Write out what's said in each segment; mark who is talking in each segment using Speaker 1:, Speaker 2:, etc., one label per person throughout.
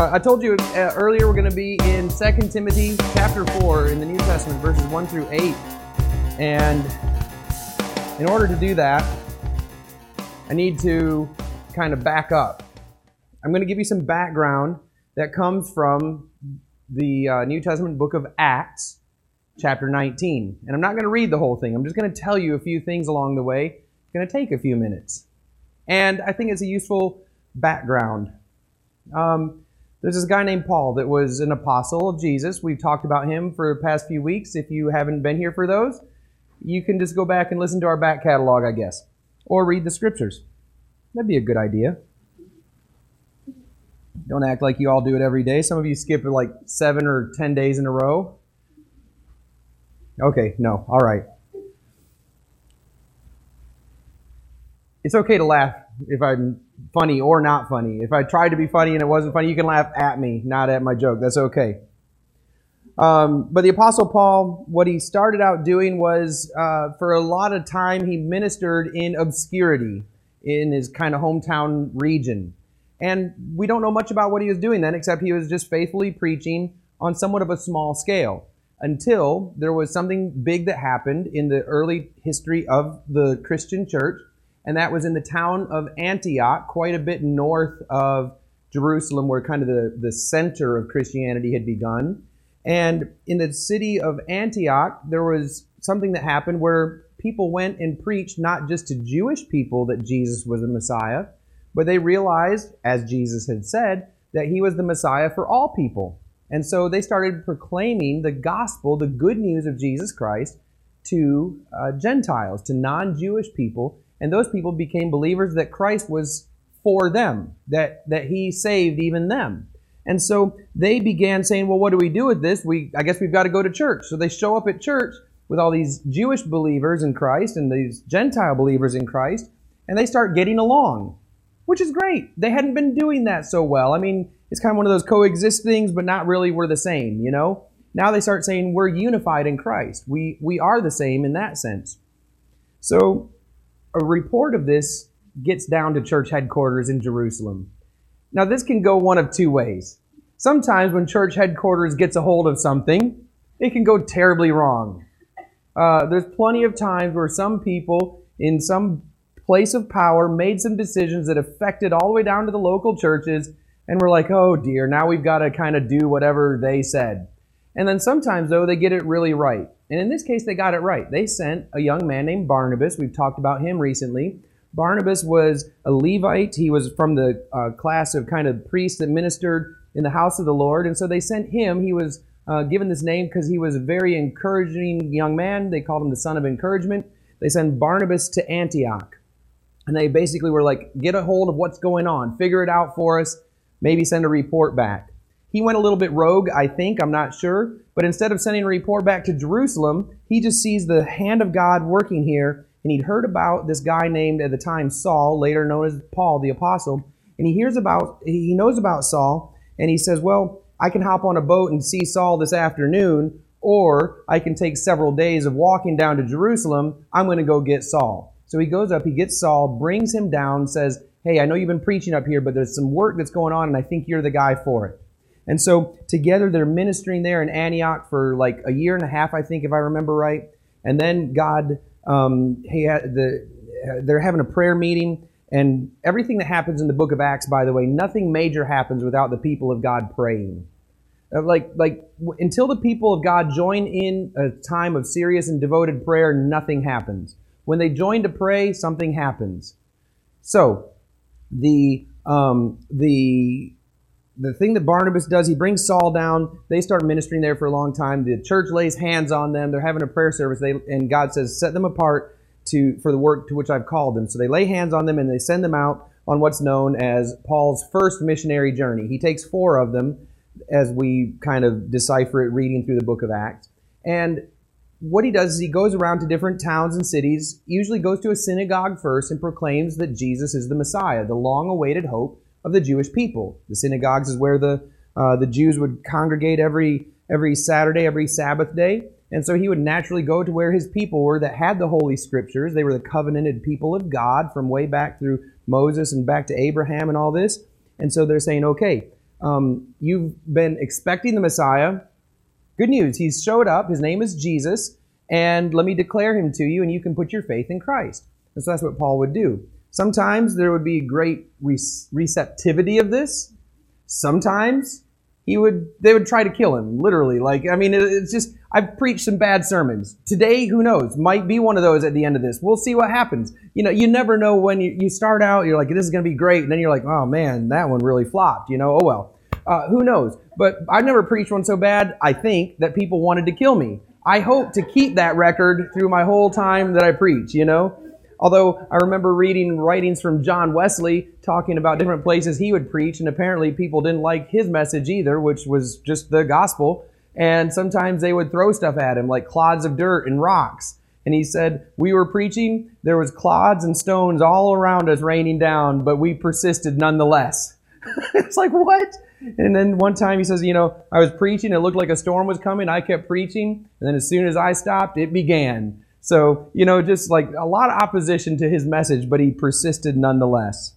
Speaker 1: I told you earlier we're going to be in 2 Timothy chapter 4 in the New Testament, verses 1 through 8. And in order to do that, I need to kind of back up. I'm going to give you some background that comes from the New Testament book of Acts, chapter 19. And I'm not going to read the whole thing. I'm just going to tell you a few things along the way. It's going to take a few minutes. And I think it's a useful background. There's this guy named Paul that was an apostle of Jesus. We've talked about him for the past few weeks. If you haven't been here for those, you can just go back and listen to our back catalog, I guess. Or read the scriptures. That'd be a good idea. Don't act like you all do it every day. Some of you skip it like 7 or 10 days in a row. Okay, no, all right. It's okay to laugh if I'm funny or not funny. If I tried to be funny and it wasn't funny, you can laugh at me, not at my joke. That's okay. But the Apostle Paul, what he started out doing was, for a lot of time, he ministered in obscurity in his kind of hometown region. And we don't know much about what he was doing then, except he was just faithfully preaching on somewhat of a small scale, until there was something big that happened in the early history of the Christian church. And that was in the town of Antioch, quite a bit north of Jerusalem, where kind of the center of Christianity had begun. And in the city of Antioch, there was something that happened where people went and preached not just to Jewish people that Jesus was the Messiah, but they realized, as Jesus had said, that he was the Messiah for all people. And so they started proclaiming the gospel, the good news of Jesus Christ, to Gentiles, to non-Jewish people. And those people became believers that Christ was for them, that he saved even them. And so they began saying, well, what do we do with this? I guess we've got to go to church. So they show up at church with all these Jewish believers in Christ and these Gentile believers in Christ, and they start getting along, which is great. They hadn't been doing that so well. I mean, it's kind of one of those coexist things, but not really we're the same, you know? Now they start saying we're unified in Christ. We are the same in that sense. So a report of this gets down to church headquarters in Jerusalem. Now, this can go one of two ways. Sometimes when church headquarters gets a hold of something, it can go terribly wrong. There's plenty of times where some people in some place of power made some decisions that affected all the way down to the local churches, and we're like, oh dear, now we've got to kind of do whatever they said. And then sometimes, though, they get it really right. And in this case, they got it right. They sent a young man named Barnabas. We've talked about him recently. Barnabas was a Levite. He was from the class of kind of priests that ministered in the house of the Lord. And so they sent him. He was given this name because he was a very encouraging young man. They called him the son of encouragement. They sent Barnabas to Antioch. And they basically were like, get a hold of what's going on. Figure it out for us. Maybe send a report back. He went a little bit rogue, I think. I'm not sure. But instead of sending a report back to Jerusalem, he just sees the hand of God working here. And he'd heard about this guy named at the time Saul, later known as Paul the Apostle. And he knows about Saul. And he says, well, I can hop on a boat and see Saul this afternoon. Or I can take several days of walking down to Jerusalem. I'm going to go get Saul. So he goes up, he gets Saul, brings him down, says, hey, I know you've been preaching up here, but there's some work that's going on, and I think you're the guy for it. And so together they're ministering there in Antioch for like a year and a half, I think, if I remember right. And then God, they're having a prayer meeting. And everything that happens in the book of Acts, by the way, nothing major happens without the people of God praying. Until the people of God join in a time of serious and devoted prayer, nothing happens. When they join to pray, something happens. So the thing that Barnabas does, he brings Saul down. They start ministering there for a long time. The church lays hands on them. They're having a prayer service. And God says, set them apart for the work to which I've called them. So they lay hands on them and they send them out on what's known as Paul's first missionary journey. He takes 4 of them as we kind of decipher it reading through the book of Acts. And what he does is he goes around to different towns and cities, usually goes to a synagogue first and proclaims that Jesus is the Messiah, the long-awaited hope of the Jewish people. The synagogues is where the Jews would congregate every Saturday, every Sabbath day. And so he would naturally go to where his people were that had the Holy Scriptures. They were the covenanted people of God from way back through Moses and back to Abraham and all this. And so they're saying, okay, You've been expecting the Messiah. Good news, he's showed up. His name is Jesus. And let me declare him to you, and you can put your faith in Christ. And so that's what Paul would do. Sometimes there would be great receptivity of this. Sometimes they would try to kill him, literally. It's just, I've preached some bad sermons. Today, who knows, might be one of those at the end of this. We'll see what happens. You never know when you start out, you're like, this is going to be great. And then you're like, oh man, that one really flopped, oh well. Who knows? But I've never preached one so bad, I think, that people wanted to kill me. I hope to keep that record through my whole time that I preach, Although I remember reading writings from John Wesley talking about different places he would preach, and apparently people didn't like his message either, which was just the gospel. And sometimes they would throw stuff at him, like clods of dirt and rocks. And he said, we were preaching, there was clods and stones all around us raining down, but we persisted nonetheless. It's like, what? And then one time he says, I was preaching, it looked like a storm was coming, I kept preaching, and then as soon as I stopped, it began. So, just like a lot of opposition to his message, but he persisted nonetheless.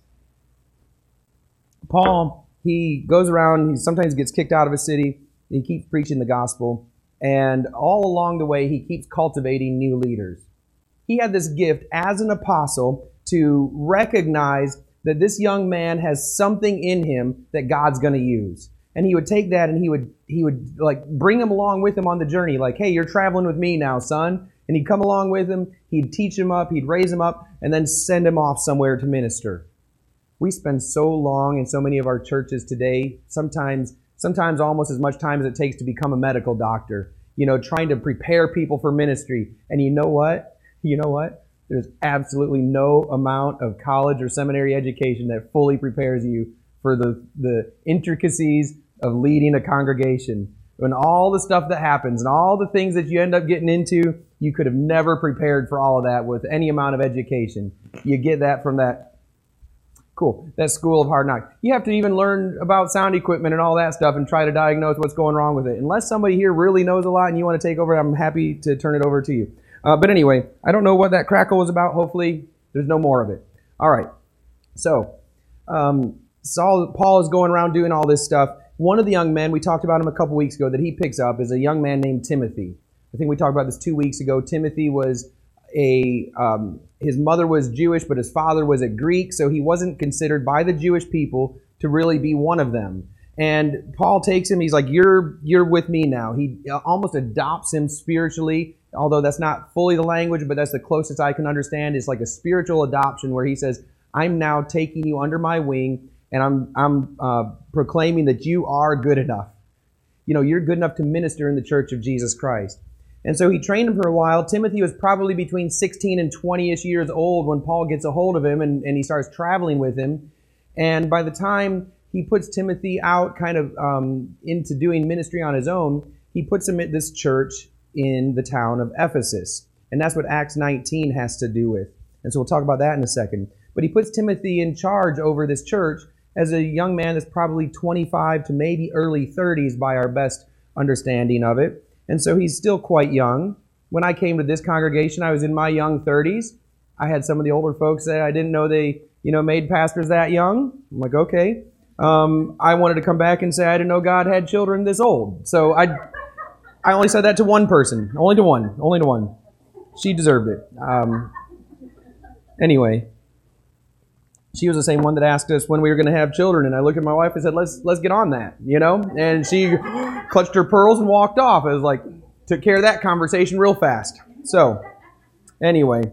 Speaker 1: Paul, he goes around, he sometimes gets kicked out of a city, he keeps preaching the gospel, and all along the way, he keeps cultivating new leaders. He had this gift as an apostle to recognize that this young man has something in him that God's going to use. And he would take that and he would like bring him along with him on the journey. Like, hey, you're traveling with me now, son. And he'd come along with him, he'd teach him up, he'd raise him up, and then send him off somewhere to minister. We spend so long in so many of our churches today, sometimes almost as much time as it takes to become a medical doctor, trying to prepare people for ministry. And you know what? There's absolutely no amount of college or seminary education that fully prepares you for the intricacies of leading a congregation. And all the stuff that happens and all the things that you end up getting into, you could have never prepared for all of that with any amount of education. You get that from that school of hard knocks. You have to even learn about sound equipment and all that stuff and try to diagnose what's going wrong with it. Unless somebody here really knows a lot and you want to take over, I'm happy to turn it over to you. But anyway, I don't know what that crackle was about. Hopefully there's no more of it. All right. So Paul is going around doing all this stuff. One of the young men, we talked about him a couple weeks ago, that he picks up is a young man named Timothy. I think we talked about this 2 weeks ago. Timothy was his mother was Jewish, but his father was a Greek, so he wasn't considered by the Jewish people to really be one of them. And Paul takes him, he's like, you're with me now. He almost adopts him spiritually, although that's not fully the language, but that's the closest I can understand. It's like a spiritual adoption where he says, I'm now taking you under my wing, and I'm proclaiming that you are good enough. You're good enough to minister in the church of Jesus Christ. And so he trained him for a while. Timothy was probably between 16 and 20-ish years old when Paul gets a hold of him and he starts traveling with him. And by the time he puts Timothy out kind of into doing ministry on his own, he puts him at this church in the town of Ephesus. And that's what Acts 19 has to do with. And so we'll talk about that in a second. But he puts Timothy in charge over this church as a young man that's probably 25 to maybe early 30s by our best understanding of it. And so he's still quite young. When I came to this congregation, I was in my young 30s. I had some of the older folks say I didn't know they, made pastors that young. I'm like, okay. I wanted to come back and say I didn't know God had children this old. So I only said that to one person. Only to one. She deserved it. Anyway, she was the same one that asked us when we were going to have children. And I looked at my wife and said, let's get on that, And she clutched her pearls and walked off. I was like, took care of that conversation real fast. So, anyway,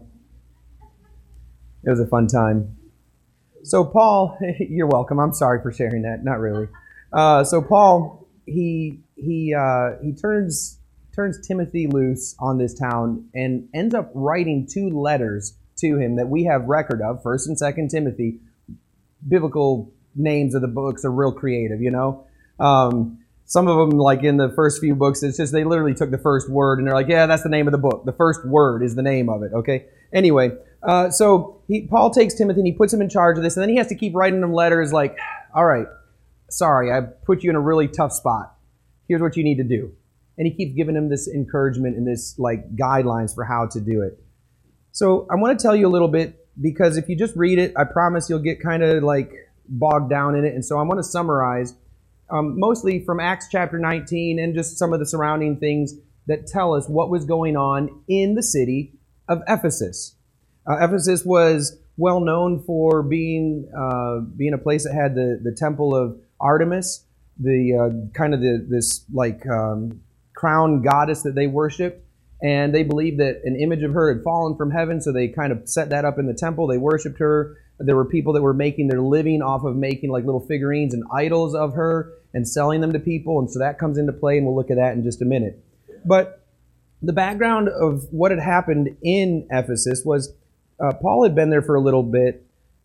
Speaker 1: it was a fun time. So Paul, you're welcome. I'm sorry for sharing that. Not really. So Paul, he turns Timothy loose on this town and ends up writing 2 letters to him that we have record of, 1st and 2nd Timothy. Biblical names of the books are real creative, Some of them, like in the first few books, it's just they literally took the first word and they're like, yeah, that's the name of the book. The first word is the name of it, okay? Anyway, so Paul takes Timothy and he puts him in charge of this, and then he has to keep writing them letters like, all right, sorry, I put you in a really tough spot. Here's what you need to do. And he keeps giving him this encouragement and this like guidelines for how to do it. So I want to tell you a little bit, because if you just read it, I promise you'll get kind of like bogged down in it. And so I want to summarize mostly from Acts chapter 19 and just some of the surrounding things that tell us what was going on in the city of Ephesus. Ephesus was well known for being a place that had the temple of Artemis, this crown goddess that they worshipped, and they believed that an image of her had fallen from heaven, so they kind of set that up in the temple. They worshipped her. There were people that were making their living off of making like little figurines and idols of her and selling them to people, and so that comes into play, and we'll look at that in just a minute. But the background of what had happened in Ephesus was Paul had been there for a little bit.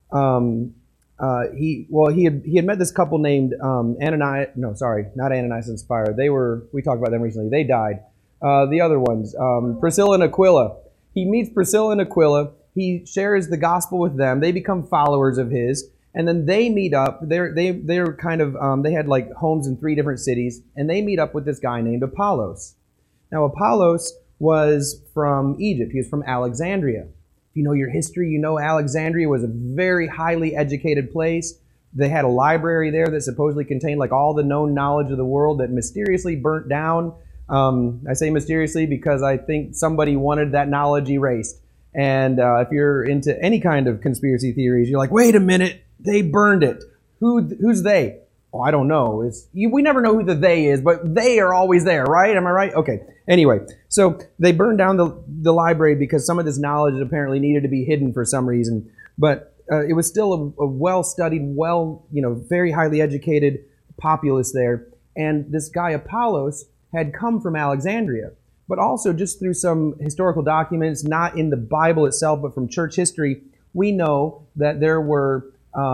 Speaker 1: He had met this couple named Ananias. No, sorry, not Ananias and Sapphira. We talked about them recently. They died. The other ones, Priscilla and Aquila. He meets Priscilla and Aquila. He shares the gospel with them. They become followers of his, and then they meet up. They're kind of they had like homes in 3 different cities, and they meet up with this guy named Apollos. Now Apollos was from Egypt. He was from Alexandria. If you know your history, you know Alexandria was a very highly educated place. They had a library there that supposedly contained like all the known knowledge of the world that mysteriously burnt down. I say mysteriously because I think somebody wanted that knowledge erased. And if you're into any kind of conspiracy theories, you're like, wait a minute, they burned it. Who's they? Oh, I don't know. We never know who the they is, but they are always there, right? Am I right? Okay. Anyway, so they burned down the library because some of this knowledge apparently needed to be hidden for some reason. But it was still a well-studied, very highly educated populace there. And this guy Apollos had come from Alexandria. But also just through some historical documents, not in the Bible itself, but from church history, we know that there were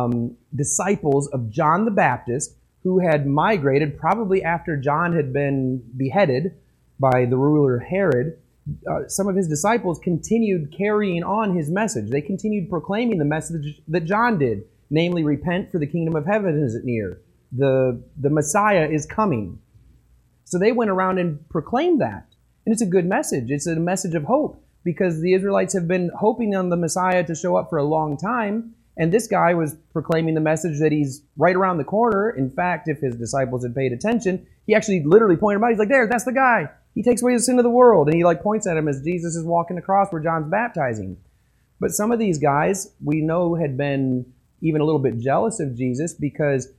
Speaker 1: disciples of John the Baptist who had migrated probably after John had been beheaded by the ruler Herod. Some of his disciples continued carrying on his message. They continued proclaiming the message that John did, namely, repent for the kingdom of heaven is near. The Messiah is coming. So they went around and proclaimed that. And it's a good message. It's a message of hope because the Israelites have been hoping on the Messiah to show up for a long time. And this guy was proclaiming the message that he's right around the corner. In fact, if his disciples had paid attention, he actually literally pointed him out. He's like, there, that's the guy. He takes away the sin of the world. And he points at him as Jesus is walking across where John's baptizing. But some of these guys we know had been even a little bit jealous of Jesus because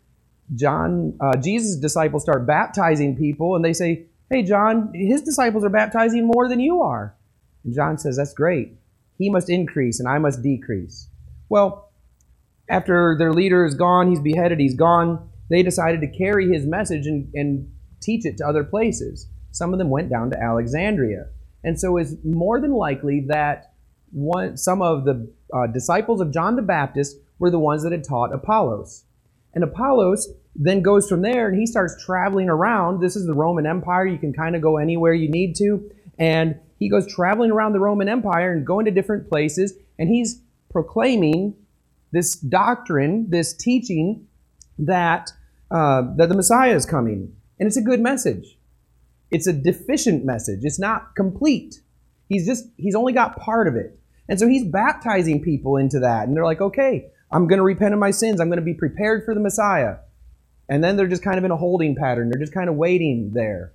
Speaker 1: Jesus' disciples start baptizing people and they say, hey, John, his disciples are baptizing more than you are. And John says, that's great. He must increase and I must decrease. Well, after their leader is gone, he's beheaded, he's gone, they decided to carry his message and teach it to other places. Some of them went down to Alexandria. And so it's more than likely that some of the disciples of John the Baptist were the ones that had taught Apollos. And Apollos then goes from there and he starts traveling around. This is the Roman Empire. You can kind of go anywhere you need to. And he goes traveling around the Roman Empire and going to different places. And he's proclaiming this doctrine, this teaching that the Messiah is coming. And it's a good message. It's a deficient message. It's not complete. He's only got part of it. And so he's baptizing people into that. And they're like, okay, I'm going to repent of my sins. I'm going to be prepared for the Messiah. And then they're just kind of in a holding pattern. They're just kind of waiting there.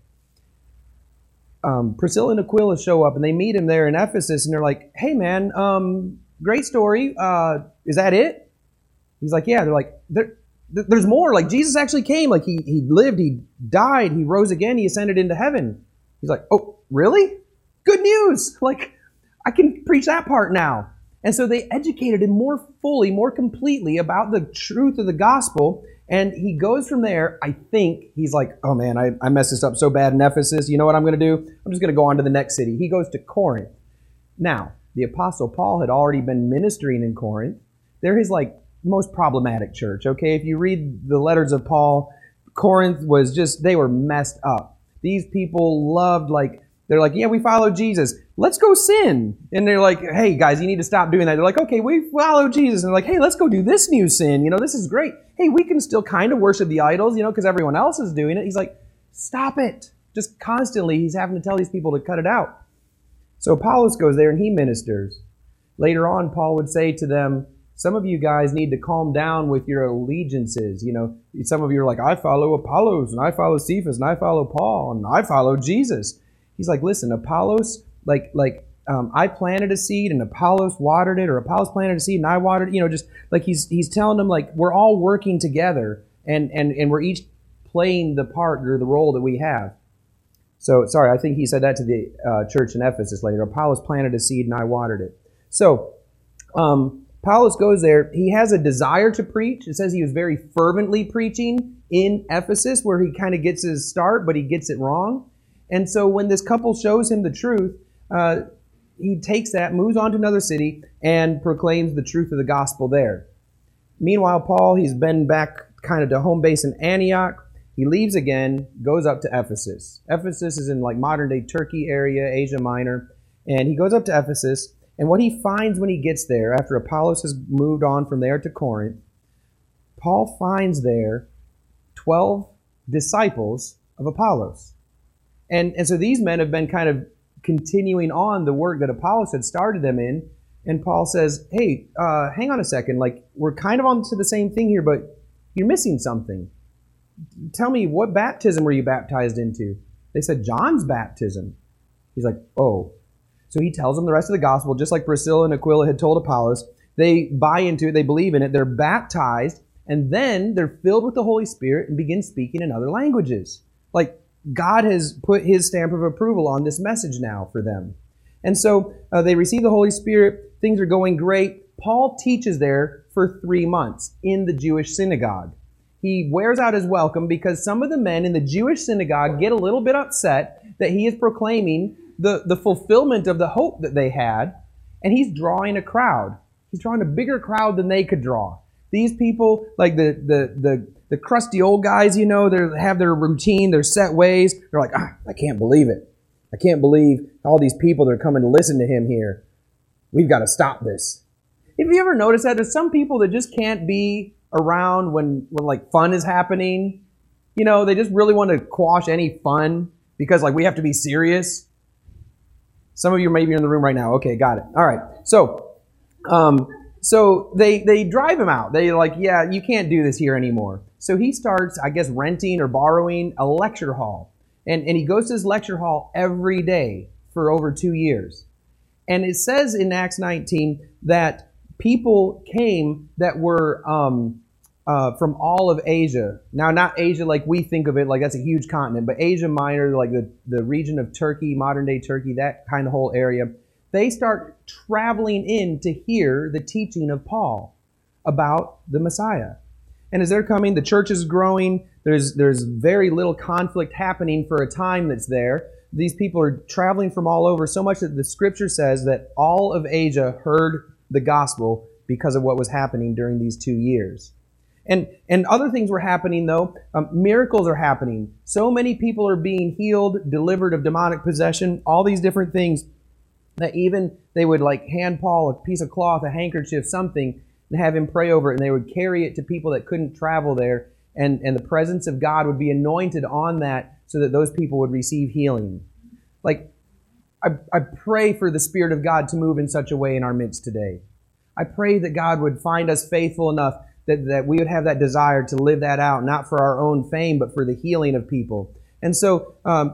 Speaker 1: Priscilla and Aquila show up and they meet him there in Ephesus and they're like, hey man, great story. Is that it? He's like, yeah. They're like, there's more. Like Jesus actually came. Like he lived, he died, he rose again, he ascended into heaven. He's like, oh, really? Good news. Like I can preach that part now. And so they educated him more fully, more completely about the truth of the gospel. And he goes from there. I think he's like, oh man, I messed this up so bad in Ephesus. You know what I'm going to do? I'm just going to go on to the next city. He goes to Corinth. Now, the Apostle Paul had already been ministering in Corinth. They're his most problematic church, okay? If you read the letters of Paul, Corinth was they were messed up. These people loved they're like, yeah, we follow Jesus. Let's go sin. And they're like, hey, guys, you need to stop doing that. They're like, okay, we follow Jesus. And they're like, hey, let's go do this new sin. This is great. Hey, we can still kind of worship the idols, because everyone else is doing it. He's like, stop it. Just constantly, he's having to tell these people to cut it out. So Apollos goes there and he ministers. Later on, Paul would say to them, Some of you guys need to calm down with your allegiances. Some of you are like, I follow Apollos, and I follow Cephas, and I follow Paul, and I follow Jesus. He's like, listen, Apollos, I planted a seed and Apollos watered it, or Apollos planted a seed and I watered it. Just like he's telling them, like, we're all working together and we're each playing the part or the role that we have. So, sorry, I think he said that to the church in Ephesus later. Apollos planted a seed and I watered it. So, Apollos goes there. He has a desire to preach. It says he was very fervently preaching in Ephesus, where he kind of gets his start, but he gets it wrong. And so when this couple shows him the truth, he takes that, moves on to another city, and proclaims the truth of the gospel there. Meanwhile, Paul, he's been back kind of to home base in Antioch. He leaves again, goes up to Ephesus. Ephesus is in like modern-day Turkey area, Asia Minor. And he goes up to Ephesus, and what he finds when he gets there, after Apollos has moved on from there to Corinth, Paul finds there 12 disciples of Apollos. And so these men have been kind of continuing on the work that Apollos had started them in. And Paul says, hey, hang on a second. Like, we're kind of on to the same thing here, but you're missing something. Tell me, what baptism were you baptized into? They said, John's baptism. He's like, oh. So he tells them the rest of the gospel, just like Priscilla and Aquila had told Apollos. They buy into it, they believe in it, they're baptized, and then they're filled with the Holy Spirit and begin speaking in other languages. Like, God has put his stamp of approval on this message now for them. And so they receive the Holy Spirit. Things are going great. Paul teaches there for 3 months in the Jewish synagogue. He wears out his welcome because some of the men in the Jewish synagogue get a little bit upset that he is proclaiming the fulfillment of the hope that they had, and he's drawing a crowd. He's drawing a bigger crowd than they could draw. These people, like the crusty old guys, they have their routine, their set ways. They're like, I can't believe it. I can't believe all these people that are coming to listen to him here. We've got to stop this. Have you ever noticed that? There's some people that just can't be around when like fun is happening. They just really want to quash any fun because like we have to be serious. Some of you maybe are in the room right now. Okay, got it. All right. So they drive him out. They're like, yeah, you can't do this here anymore. So he starts, I guess, renting or borrowing a lecture hall. And he goes to his lecture hall every day for over 2 years. And it says in Acts 19 that people came that were from all of Asia. Now, not Asia like we think of it, like that's a huge continent, but Asia Minor, like the region of Turkey, modern-day Turkey, that kind of whole area. They start traveling in to hear the teaching of Paul about the Messiah. And as they're coming, the church is growing. There's very little conflict happening for a time that's there. These people are traveling from all over, so much that the scripture says that all of Asia heard the gospel because of what was happening during these 2 years. And other things were happening, though. Miracles are happening. So many people are being healed, delivered of demonic possession, all these different things that even they would like hand Paul a piece of cloth, a handkerchief, something, and have him pray over it, and they would carry it to people that couldn't travel there, and the presence of God would be anointed on that so that those people would receive healing. Like, I pray for the Spirit of God to move in such a way in our midst today. I pray that God would find us faithful enough that we would have that desire to live that out, not for our own fame, but for the healing of people. And so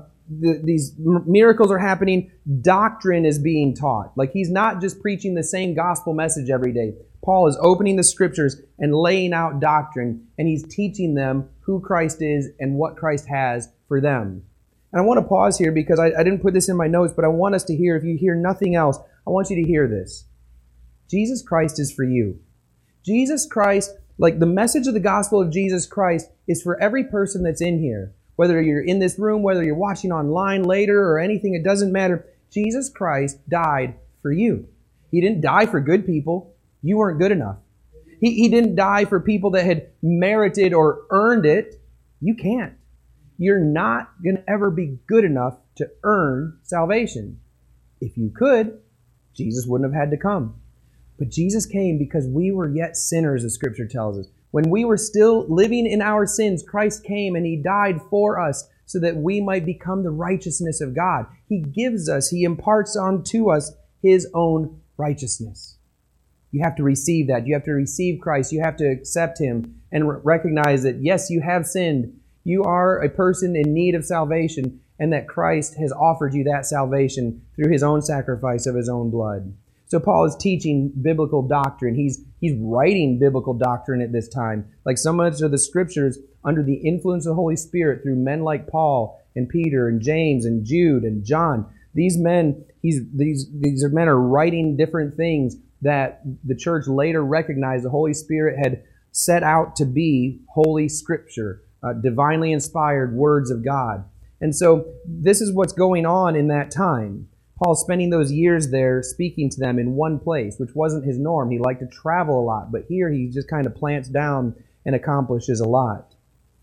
Speaker 1: these miracles are happening. Doctrine is being taught. Like, he's not just preaching the same gospel message every day. Paul is opening the scriptures and laying out doctrine, and he's teaching them who Christ is and what Christ has for them. And I want to pause here because I didn't put this in my notes, but I want us to hear, if you hear nothing else, I want you to hear this. Jesus Christ is for you. Jesus Christ, like the message of the gospel of Jesus Christ, is for every person that's in here. Whether you're in this room, whether you're watching online later or anything, it doesn't matter. Jesus Christ died for you. He didn't die for good people. You weren't good enough. He didn't die for people that had merited or earned it. You can't. You're not going to ever be good enough to earn salvation. If you could, Jesus wouldn't have had to come. But Jesus came because we were yet sinners, as Scripture tells us. When we were still living in our sins, Christ came and He died for us so that we might become the righteousness of God. He gives us, He imparts onto us His own righteousness. You have to receive that. You have to receive Christ. You have to accept Him and recognize that, yes, you have sinned. You are a person in need of salvation, and that Christ has offered you that salvation through His own sacrifice of His own blood. So Paul is teaching biblical doctrine. He's writing biblical doctrine at this time. Like so much of the Scriptures, under the influence of the Holy Spirit through men like Paul and Peter and James and Jude and John. These men, these men are writing different things that the church later recognized the Holy Spirit had set out to be Holy Scripture, divinely inspired words of God. And so this is what's going on in that time. Paul's spending those years there speaking to them in one place, which wasn't his norm. He liked to travel a lot, but here he just kind of plants down and accomplishes a lot.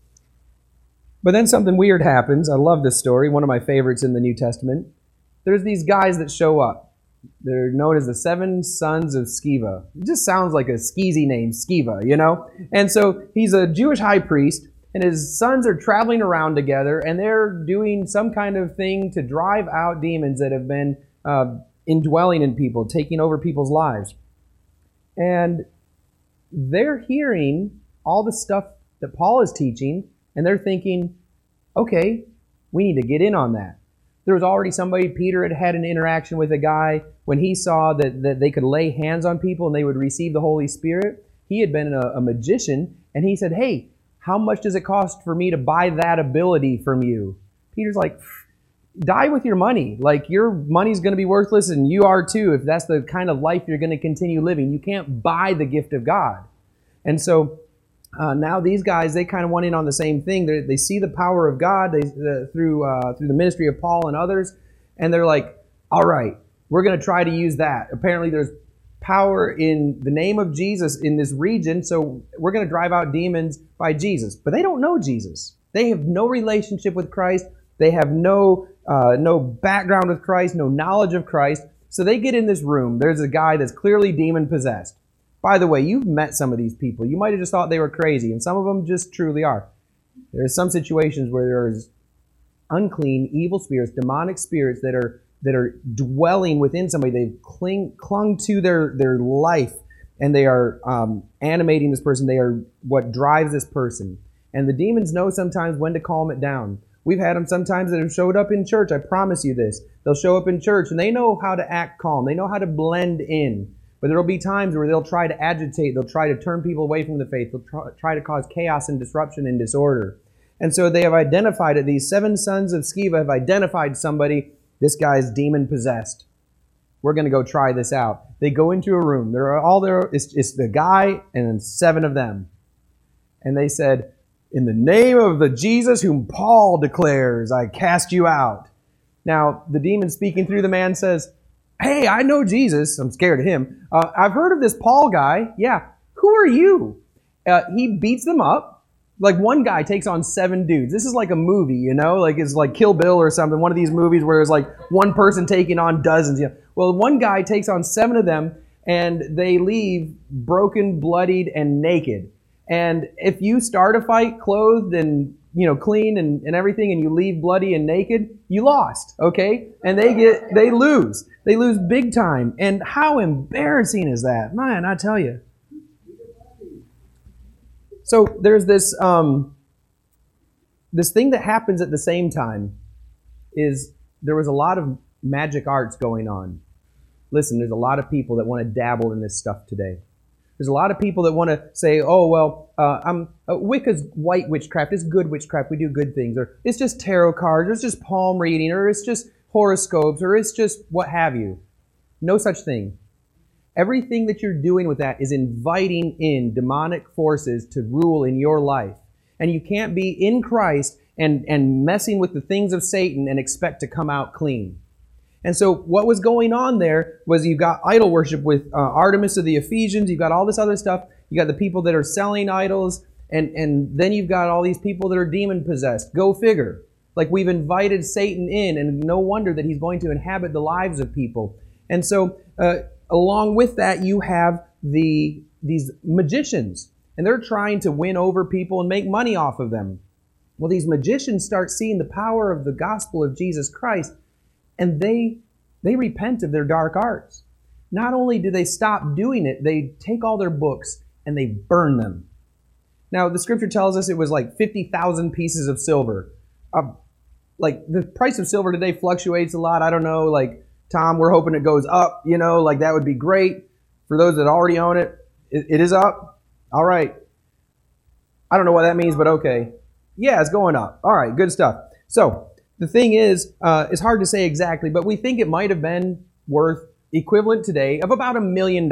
Speaker 1: But then something weird happens. I love this story, one of my favorites in the New Testament. There's these guys that show up. They're known as the 7 sons of Sceva. It just sounds like a skeezy name, Sceva, you know? And so he's a Jewish high priest, and his sons are traveling around together, and they're doing some kind of thing to drive out demons that have been indwelling in people, taking over people's lives. And they're hearing all the stuff that Paul is teaching, and they're thinking, okay, we need to get in on that. There was already somebody, Peter had had an interaction with a guy when he saw that they could lay hands on people and they would receive the Holy Spirit. He had been a magician, and he said, hey, how much does it cost for me to buy that ability from you? Peter's like, die with your money. Like, your money's going to be worthless, and you are too, if that's the kind of life you're going to continue living. You can't buy the gift of God. And so now these guys, they kind of want in on the same thing. They see the power of God through the ministry of Paul and others, and they're like, all right, we're going to try to use that. Apparently there's power in the name of Jesus in this region, so we're going to drive out demons by Jesus. But they don't know Jesus. They have no relationship with Christ. They have no background with Christ, no knowledge of Christ. So they get in this room. There's a guy that's clearly demon-possessed. By the way, you've met some of these people. You might have just thought they were crazy, and some of them just truly are. There are some situations where there's unclean, evil spirits, demonic spirits that are dwelling within somebody. They've clung to their life, and they are animating this person. They are what drives this person. And the demons know sometimes when to calm it down. We've had them sometimes that have showed up in church. I promise you this. They'll show up in church, and they know how to act calm. They know how to blend in. But there will be times where they'll try to agitate. They'll try to turn people away from the faith. They'll try to cause chaos and disruption and disorder. And so they have identified it. These 7 sons of Sceva have identified somebody. This guy's demon-possessed. We're going to go try this out. They go into a room. They're all there. It's the guy and then 7 of them. And they said, in the name of the Jesus whom Paul declares, I cast you out. Now, the demon speaking through the man says, hey, I know Jesus. I'm scared of him. I've heard of this Paul guy. Yeah. Who are you? He beats them up. Like, one guy takes on 7 dudes. This is like a movie, you know? Like, it's like Kill Bill or something. One of these movies where it's like one person taking on dozens. You know? Well, one guy takes on 7 of them, and they leave broken, bloodied, and naked. And if you start a fight clothed and, you know, clean and everything, and you leave bloody and naked, you lost, okay? And they lose. They lose big time. And how embarrassing is that? Man, I tell you. So there's this this thing that happens at the same time is there was a lot of magic arts going on. Listen, there's a lot of people that want to dabble in this stuff today. There's a lot of people that want to say, oh, well, Wicca's white witchcraft. It's good witchcraft. We do good things. Or it's just tarot cards. Or it's just palm reading. Or it's just horoscopes. Or it's just what have you. No such thing. Everything that you're doing with that is inviting in demonic forces to rule in your life. And you can't be in Christ and messing with the things of Satan and expect to come out clean. And so what was going on there was you've got idol worship with Artemis of the Ephesians. You've got all this other stuff. You got the people that are selling idols. And then you've got all these people that are demon-possessed. Go figure. Like, we've invited Satan in, and no wonder that he's going to inhabit the lives of people. And so along with that, you have these magicians. And they're trying to win over people and make money off of them. Well, these magicians start seeing the power of the gospel of Jesus Christ. And they repent of their dark arts. not only do they stop doing it, they take all their books and they burn them. Now, the scripture tells us it was like 50,000 pieces of silver. Like the price of silver today fluctuates a lot. I don't know, like Tom, we're hoping it goes up, like that would be great. For those that already own it, it is up. All right. I don't know what that means, but okay. Yeah, it's going up. All right, good stuff. So the thing is, it's hard to say exactly, but we think it might have been worth equivalent today of about $1 million.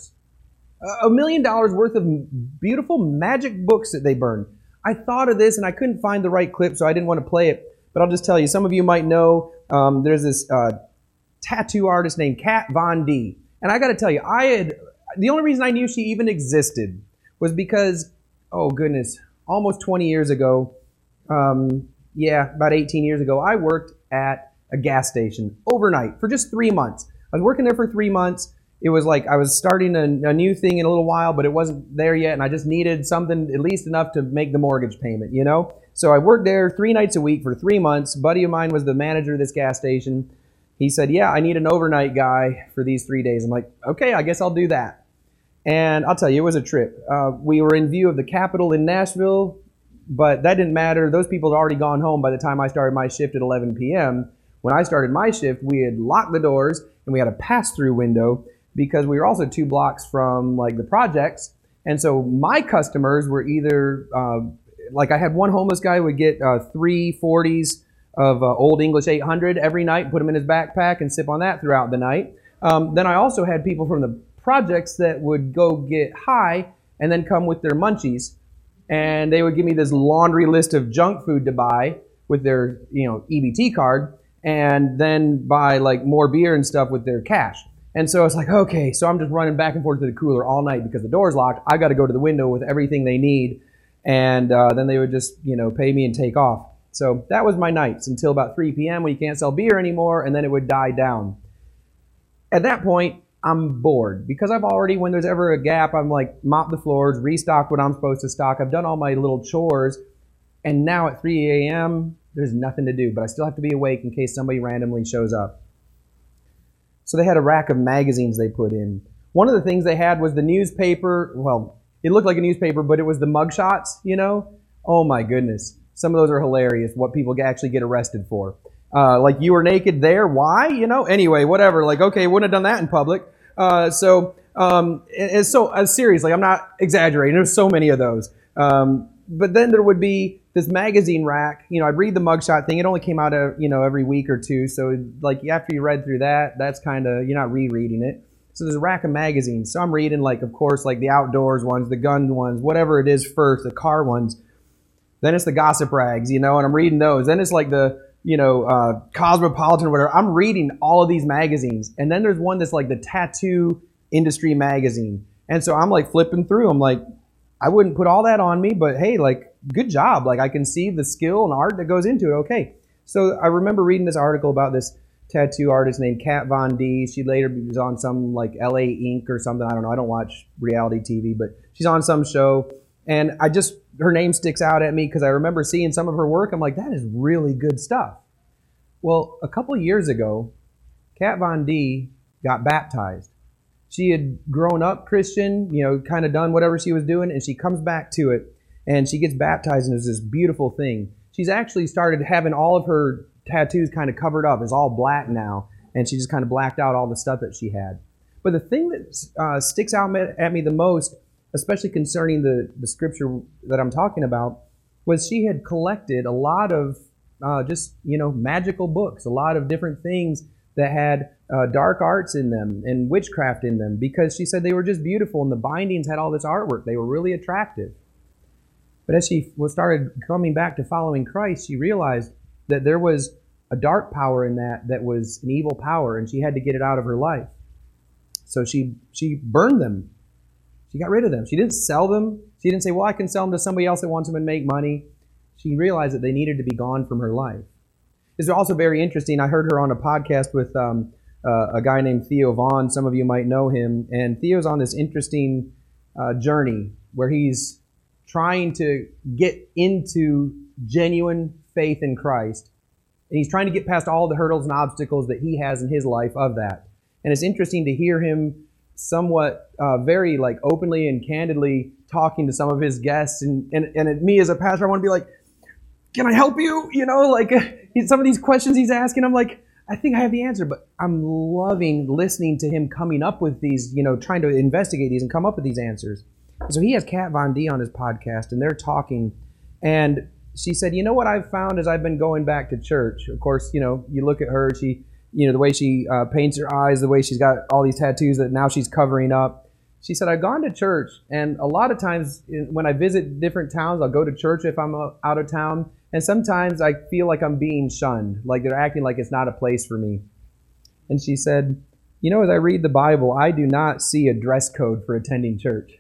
Speaker 1: $1 million worth of beautiful magic books that they burned. I thought of this and I couldn't find the right clip, so I didn't want to play it. But I'll just tell you, some of you might know there's this tattoo artist named Kat Von D. And I got to tell you, the only reason I knew she even existed was because, oh goodness, almost 20 years ago, about 18 years ago, I worked at a gas station overnight for just 3 months. I was working there for 3 months. It was like I was starting a new thing in a little while, but it wasn't there yet, and I just needed something at least enough to make the mortgage payment, So I worked there 3 nights a week for 3 months. A buddy of mine was the manager of this gas station. He said, yeah, I need an overnight guy for these 3 days. I'm like, okay, I guess I'll do that. And I'll tell you, it was a trip. We were in view of the Capitol in Nashville, but that didn't matter. Those people had already gone home by the time I started my shift at 11 p.m. When I started my shift, we had locked the doors and we had a pass-through window because we were also 2 blocks from like the projects. And so my customers were either, I had one homeless guy who would get 3 40s of Old English 800 every night, put them in his backpack and sip on that throughout the night. Then I also had people from the projects that would go get high and then come with their munchies. And they would give me this laundry list of junk food to buy with their, EBT card, and then buy like more beer and stuff with their cash. And so it's like, okay, so I'm just running back and forth to the cooler all night because the door's locked. I got to go to the window with everything they need. And then they would just, pay me and take off. So that was my nights until about 3 p.m. when you can't sell beer anymore, and then it would die down. At that point, I'm bored because I've already, when there's ever a gap, I'm like mop the floors, restock what I'm supposed to stock. I've done all my little chores. And now at 3 a.m., there's nothing to do, but I still have to be awake in case somebody randomly shows up. So they had a rack of magazines they put in. One of the things they had was the newspaper. Well, it looked like a newspaper, but it was the mugshots, Oh my goodness. Some of those are hilarious, what people actually get arrested for. Like, you were naked there, why? Anyway, whatever. Like, okay, wouldn't have done that in public. It's so seriously, I'm not exaggerating. There's so many of those. But then there would be this magazine rack. I'd read the mugshot thing. It only came out, every week or two. So like after you read through that, that's kind of, you're not rereading it. So there's a rack of magazines. So I'm reading, like, of course, like the outdoors ones, the gun ones, whatever it is first, the car ones. Then it's the gossip rags, and I'm reading those. Then it's like the, Cosmopolitan or whatever. I'm reading all of these magazines. And then there's one that's like the tattoo industry magazine. And so I'm like flipping through. I'm like, I wouldn't put all that on me, but hey, like, good job. Like, I can see the skill and art that goes into it. Okay. So I remember reading this article about this tattoo artist named Kat Von D. She later was on some like LA Inc. or something. I don't know. I don't watch reality TV, but she's on some show. And her name sticks out at me because I remember seeing some of her work. I'm like, that is really good stuff. Well, a couple of years ago, Kat Von D got baptized. She had grown up Christian, kind of done whatever she was doing, and she comes back to it, and she gets baptized, and it's this beautiful thing. She's actually started having all of her tattoos kind of covered up. It's all black now, and she just kind of blacked out all the stuff that she had. But the thing that sticks out at me the most, especially concerning the scripture that I'm talking about, was she had collected a lot of magical books, a lot of different things that had dark arts in them and witchcraft in them, because she said they were just beautiful and the bindings had all this artwork. They were really attractive. But as she started coming back to following Christ, she realized that there was a dark power in that was an evil power, and she had to get it out of her life. So she burned them. She got rid of them. She didn't sell them. She didn't say, well, I can sell them to somebody else that wants them and make money. She realized that they needed to be gone from her life. It's also very interesting. I heard her on a podcast with a guy named Theo Vaughn. Some of you might know him. And Theo's on this interesting journey where he's trying to get into genuine faith in Christ. And he's trying to get past all the hurdles and obstacles that he has in his life of that. And it's interesting to hear him somewhat very like openly and candidly talking to some of his guests. And me as a pastor, I want to be like, can I help you? You know, like some of these questions he's asking, I'm like, I think I have the answer, but I'm loving listening to him coming up with these, you know, trying to investigate these and come up with these answers. So he has Kat Von D on his podcast, and they're talking, and she said, you know what I've found as I've been going back to church? Of course, you know, you look at her, she, you know, the way she paints her eyes, the way she's got all these tattoos that now she's covering up. She said, I've gone to church, and a lot of times when I visit different towns, I'll go to church if I'm out of town, and sometimes I feel like I'm being shunned, like they're acting like it's not a place for me. And she said, you know, as I read the Bible, I do not see a dress code for attending church.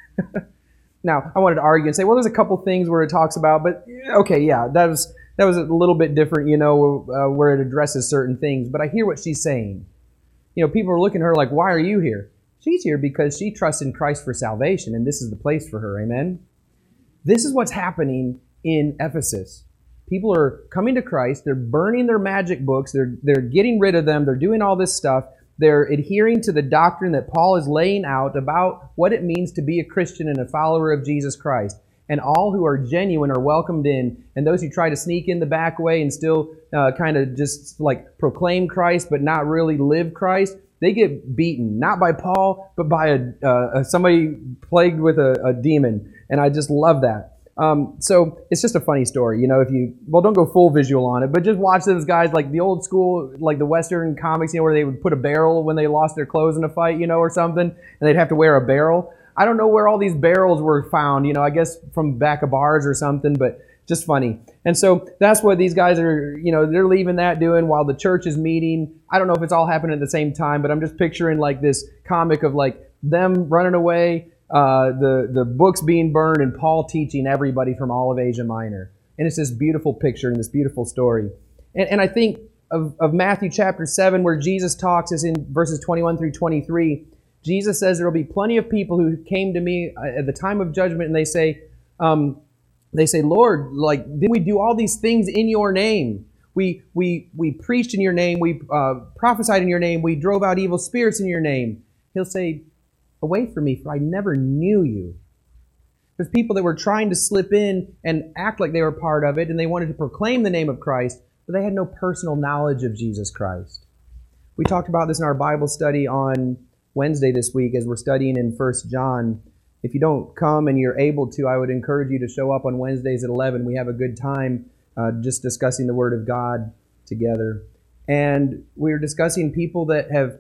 Speaker 1: Now, I wanted to argue and say, well, there's a couple things where it talks about, but okay, yeah, that was a little bit different, you know, where it addresses certain things. But I hear what she's saying. You know, people are looking at her like, why are you here? She's here because she trusts in Christ for salvation, and this is the place for her. Amen? This is what's happening in Ephesus. People are coming to Christ. They're burning their magic books. They're getting rid of them. They're doing all this stuff. They're adhering to the doctrine that Paul is laying out about what it means to be a Christian and a follower of Jesus Christ. And all who are genuine are welcomed in. And those who try to sneak in the back way and still kind of just like proclaim Christ but not really live Christ, they get beaten. Not by Paul, but by somebody plagued with a demon. And I just love that. So it's just a funny story, you know, don't go full visual on it, but just watch those guys like the old school, like the Western comics, you know, where they would put a barrel when they lost their clothes in a fight, you know, or something, and they'd have to wear a barrel. I don't know where all these barrels were found, you know, I guess from back of bars or something, but just funny. And so that's what these guys are, you know, they're leaving that doing while the church is meeting. I don't know if it's all happening at the same time, but I'm just picturing like this comic of like them running away, the books being burned, and Paul teaching everybody from all of Asia Minor. And it's this beautiful picture and this beautiful story. And I think of Matthew chapter 7, where Jesus talks, is in verses 21 through 23. Jesus says there will be plenty of people who came to me at the time of judgment, and they say, Lord, like, didn't we do all these things in your name? We preached in your name. We prophesied in your name. We drove out evil spirits in your name. He'll say, away from me, for I never knew you. There's people that were trying to slip in and act like they were part of it, and they wanted to proclaim the name of Christ, but they had no personal knowledge of Jesus Christ. We talked about this in our Bible study on Wednesday this week as we're studying in 1 John. If you don't come and you're able to, I would encourage you to show up on Wednesdays at 11. We have a good time just discussing the Word of God together. And we're discussing people that have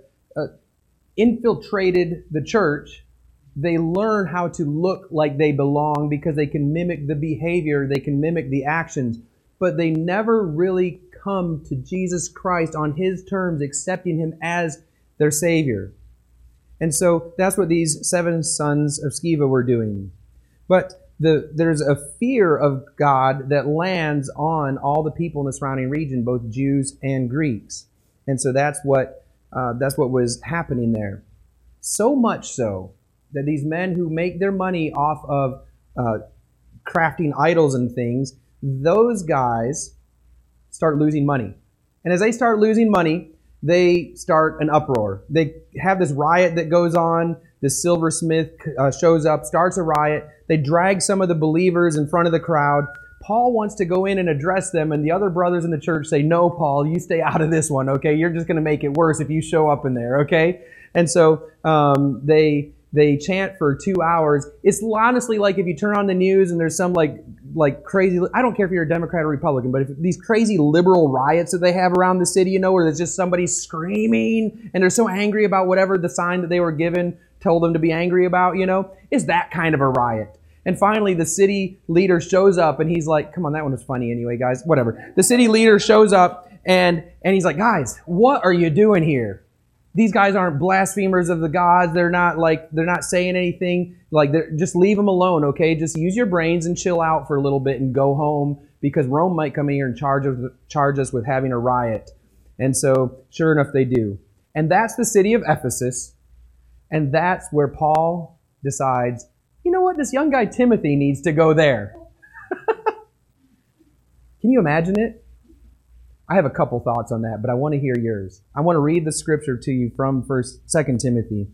Speaker 1: infiltrated the church. They learn how to look like they belong because they can mimic the behavior, they can mimic the actions, but they never really come to Jesus Christ on His terms, accepting Him as their Savior. And so that's what these 7 sons of Sceva were doing. But there's a fear of God that lands on all the people in the surrounding region, both Jews and Greeks. And so that's what was happening there. So much so that these men who make their money off of crafting idols and things, those guys start losing money. And as they start losing money, they start an uproar. They have this riot that goes on. This silversmith shows up, starts a riot. They drag some of the believers in front of the crowd. Paul wants to go in and address them, and the other brothers in the church say, no, Paul, you stay out of this one, okay? You're just going to make it worse if you show up in there, okay? And so they chant for 2 hours. It's honestly like if you turn on the news and there's some like crazy, I don't care if you're a Democrat or Republican, but if these crazy liberal riots that they have around the city, you know, where there's just somebody screaming and they're so angry about whatever the sign that they were given told them to be angry about, you know, is that kind of a riot. And finally, the city leader shows up, and he's like, come on, that one was funny anyway, guys, whatever. The city leader shows up, and he's like, guys, what are you doing here? These guys aren't blasphemers of the gods. They're not saying anything. Just leave them alone, okay? Just use your brains and chill out for a little bit and go home, because Rome might come in here and charge us with having a riot. And so, sure enough, they do. And that's the city of Ephesus, and that's where Paul decides, you know what? This young guy Timothy needs to go there. Can you imagine it? I have a couple thoughts on that, but I want to hear yours. I want to read the scripture to you from Second Timothy,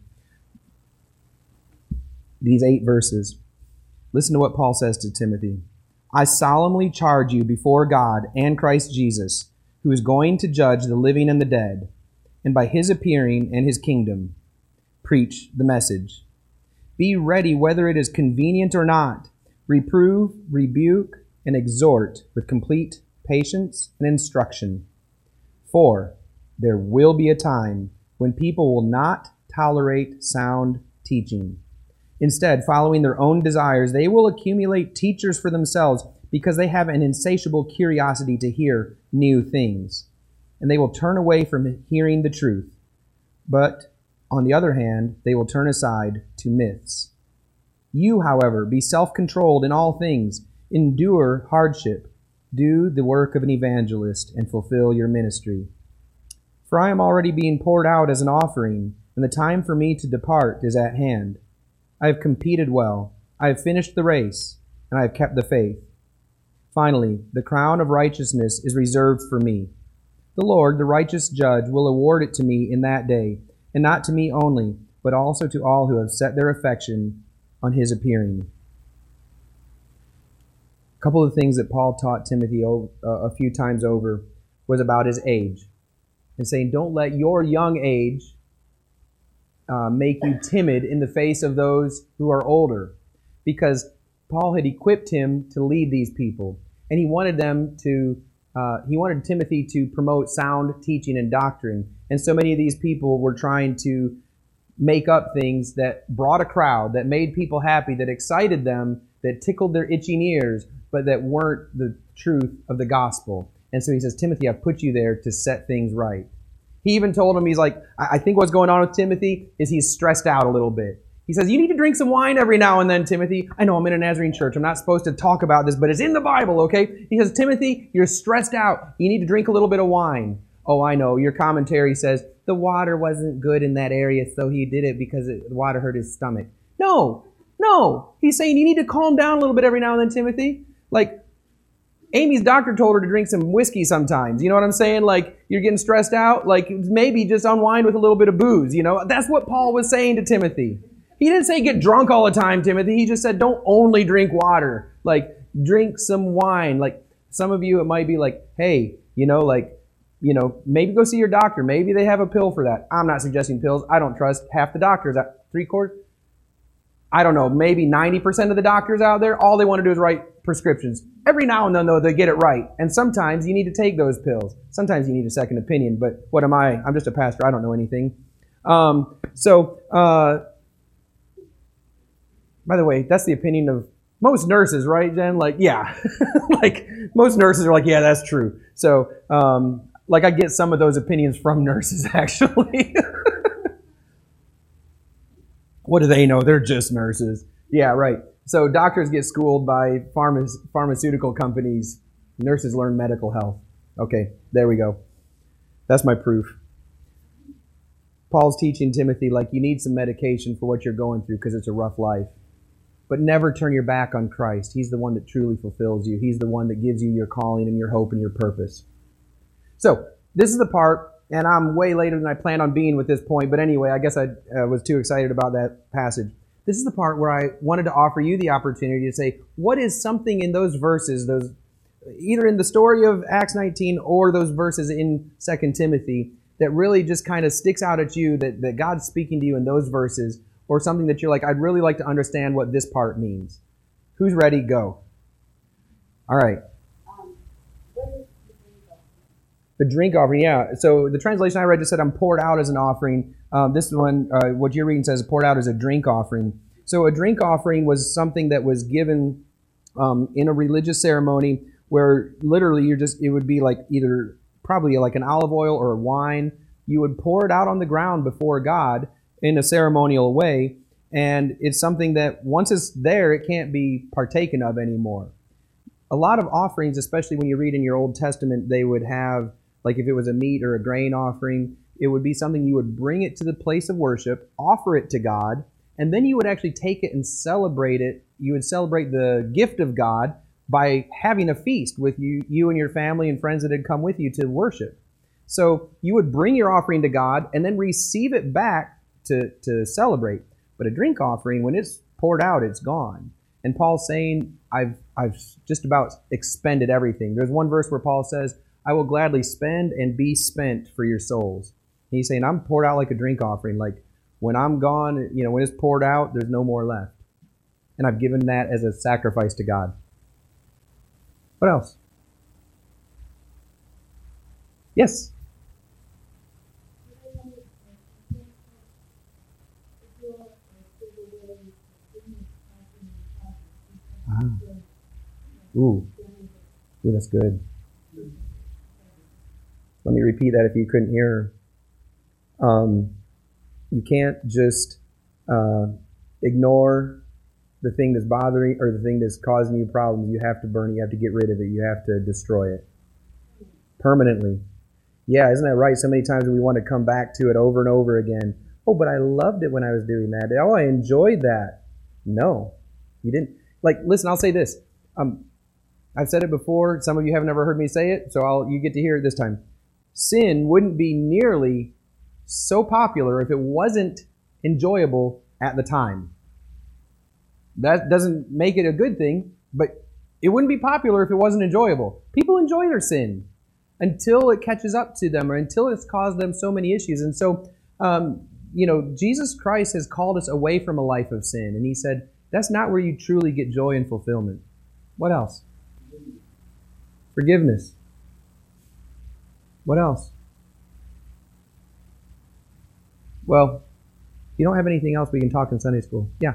Speaker 1: these 8 verses. Listen to what Paul says to Timothy. I solemnly charge you before God and Christ Jesus, who is going to judge the living and the dead, and by his appearing and his kingdom, preach the message. Be ready whether it is convenient or not. Reprove, rebuke, and exhort with complete patience and instruction. For there will be a time when people will not tolerate sound teaching. Instead, following their own desires, they will accumulate teachers for themselves because they have an insatiable curiosity to hear new things. And they will turn away from hearing the truth. But on the other hand, they will turn aside to myths. You, however, be self-controlled in all things. Endure hardship. Do the work of an evangelist and fulfill your ministry. For I am already being poured out as an offering, and the time for me to depart is at hand. I have competed well. I have finished the race, and I have kept the faith. Finally, the crown of righteousness is reserved for me. The Lord, the righteous judge, will award it to me in that day, and not to me only, but also to all who have set their affection on his appearing. A couple of things that Paul taught Timothy a few times over was about his age, and saying, don't let your young age make you timid in the face of those who are older, because Paul had equipped him to lead these people, and he wanted Timothy to promote sound teaching and doctrine. And so many of these people were trying to make up things that brought a crowd, that made people happy, that excited them, that tickled their itching ears, but that weren't the truth of the gospel. And so he says, Timothy, I've put you there to set things right. He even told him, he's like, I think what's going on with Timothy is he's stressed out a little bit. He says, you need to drink some wine every now and then, Timothy. I know I'm in a Nazarene church. I'm not supposed to talk about this, but it's in the Bible, okay? He says, Timothy, you're stressed out. You need to drink a little bit of wine. Oh, I know. Your commentary says the water wasn't good in that area, so he did it because the water hurt his stomach. No. He's saying you need to calm down a little bit every now and then, Timothy. Like, Amy's doctor told her to drink some whiskey sometimes. You know what I'm saying? Like, you're getting stressed out. Like, maybe just unwind with a little bit of booze. You know, that's what Paul was saying to Timothy. He didn't say get drunk all the time, Timothy. He just said don't only drink water. Like, drink some wine. Like, some of you, it might be like, hey, maybe go see your doctor. Maybe they have a pill for that. I'm not suggesting pills. I don't trust half the doctors. 3/4? I don't know, maybe 90% of the doctors out there, all they want to do is write prescriptions. Every now and then, though, they get it right. And sometimes you need to take those pills. Sometimes you need a second opinion. But what am I? I'm just a pastor. I don't know anything. By the way, that's the opinion of most nurses, right, Jen? Like, yeah. Like, most nurses are like, yeah, that's true. So, I get some of those opinions from nurses, actually. What do they know? They're just nurses. Yeah, right. So doctors get schooled by pharmaceutical companies. Nurses learn medical health. Okay, there we go. That's my proof. Paul's teaching Timothy, like, you need some medication for what you're going through because it's a rough life. But never turn your back on Christ. He's the one that truly fulfills you. He's the one that gives you your calling and your hope and your purpose. So this is the part, and I'm way later than I planned on being with this point, but anyway, I guess I was too excited about that passage. This is the part where I wanted to offer you the opportunity to say, what is something in those verses, those either in the story of Acts 19 or those verses in 2 Timothy, that really just kind of sticks out at you, that God's speaking to you in those verses, or something that you're like, I'd really like to understand what this part means. Who's ready? Go. All right. The drink offering, yeah. So the translation I read just said, I'm poured out as an offering. This one, what you're reading says, poured out as a drink offering. So a drink offering was something that was given in a religious ceremony where literally it would be like either probably like an olive oil or a wine. You would pour it out on the ground before God in a ceremonial way. And it's something that once it's there, it can't be partaken of anymore. A lot of offerings, especially when you read in your Old Testament, they would have, like if it was a meat or a grain offering, it would be something you would bring it to the place of worship, offer it to God, and then you would actually take it and celebrate it. You would celebrate the gift of God by having a feast with you and your family and friends that had come with you to worship. So you would bring your offering to God and then receive it back to celebrate. But a drink offering, when it's poured out, it's gone. And Paul's saying, I've just about expended everything. There's one verse where Paul says, I will gladly spend and be spent for your souls. And he's saying, I'm poured out like a drink offering. Like when I'm gone, when it's poured out, there's no more left. And I've given that as a sacrifice to God. What else? Yes? Ah. Ooh, that's good. Let me repeat that if you couldn't hear. You can't just ignore the thing that's bothering or the thing that's causing you problems. You have to burn it. You have to get rid of it. You have to destroy it permanently. Yeah, isn't that right? So many times we want to come back to it over and over again. Oh, but I loved it when I was doing that. Oh, I enjoyed that. No, you didn't. Like, listen, I'll say this. I've said it before. Some of you have never heard me say it, so you get to hear it this time. Sin wouldn't be nearly so popular if it wasn't enjoyable at the time. That doesn't make it a good thing, but it wouldn't be popular if it wasn't enjoyable. People enjoy their sin until it catches up to them or until it's caused them so many issues. And so, Jesus Christ has called us away from a life of sin. And he said, that's not where you truly get joy and fulfillment. What else? Forgiveness. What else? Well, if you don't have anything else, we can talk in Sunday school. Yeah.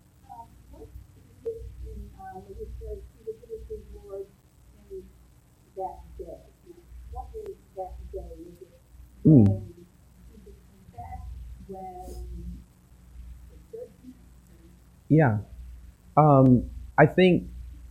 Speaker 1: Yeah. I think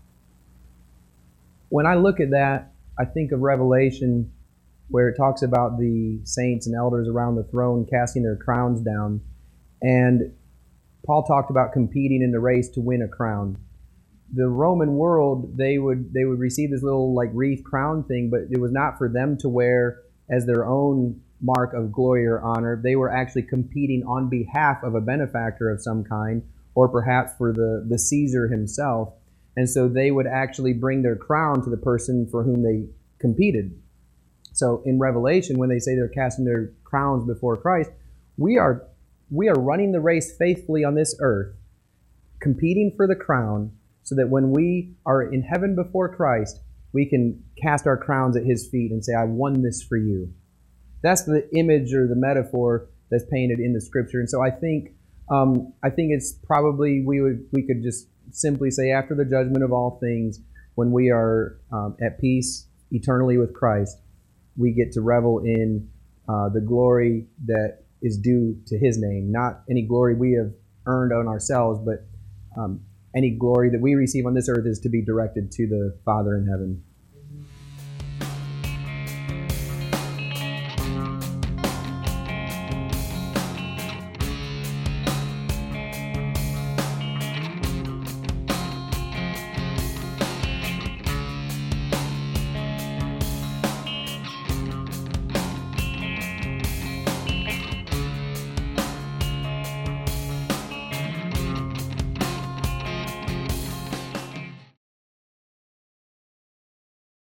Speaker 1: when I look at that, I think of Revelation where it talks about the saints and elders around the throne casting their crowns down. And Paul talked about competing in the race to win a crown. The Roman world, they would receive this little like wreath crown thing, but it was not for them to wear as their own mark of glory or honor. They were actually competing on behalf of a benefactor of some kind, or perhaps for the Caesar himself. And so they would actually bring their crown to the person for whom they competed. So in Revelation, when they say they're casting their crowns before Christ, we are running the race faithfully on this earth, competing for the crown, so that when we are in heaven before Christ, we can cast our crowns at his feet and say, I won this for you. That's the image or the metaphor that's painted in the scripture. And so I think it's probably we could just simply say after the judgment of all things, when we are at peace eternally with Christ, we get to revel in the glory that is due to his name, not any glory we have earned on ourselves, but any glory that we receive on this earth is to be directed to the Father in heaven.